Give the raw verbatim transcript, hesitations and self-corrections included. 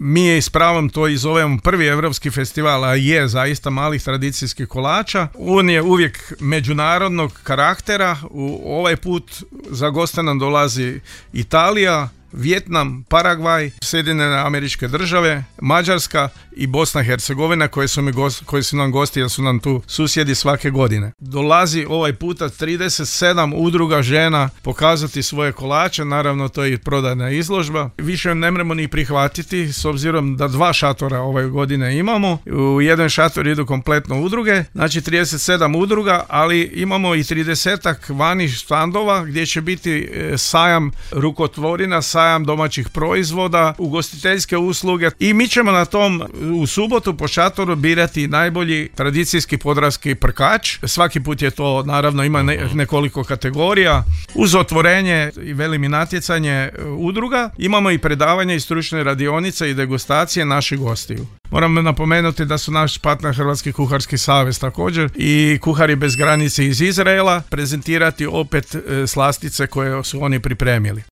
Mi je s pravom to i zovemo prvi evropski festival, a je zaista malih tradicijskih kolača. On je uvijek međunarodnog karaktera. U ovaj put za goste nam dolazi Italija, Vijetnam, Paragvaj, Sjedinjene Američke Države, Mađarska i Bosna i Hercegovina koje su, mi gost, koji su nam gosti jer su nam tu susjedi svake godine. Dolazi ovaj puta trideset sedam udruga žena pokazati svoje kolače, naravno to je i prodajna izložba. Više ne moramo ni prihvatiti s obzirom da dva šatora ove godine imamo. U jedan šator idu kompletno udruge, znači trideset sedam udruga, ali imamo i tridesetak vani štandova gdje će biti sajam rukotvorina, sajam domaćih proizvoda, ugostiteljske usluge i mi ćemo na tom u subotu po šatoru birati najbolji tradicijski podravski prkač. Svaki put je to, naravno, ima ne, nekoliko kategorija. Uz otvorenje i velimi natjecanje udruga imamo i predavanje i stručne radionice i degustacije naših gostiju. Moram napomenuti da su naš partner Hrvatski kuharski savez također i Kuhari bez granice iz Izraela prezentirati opet slastice koje su oni pripremili.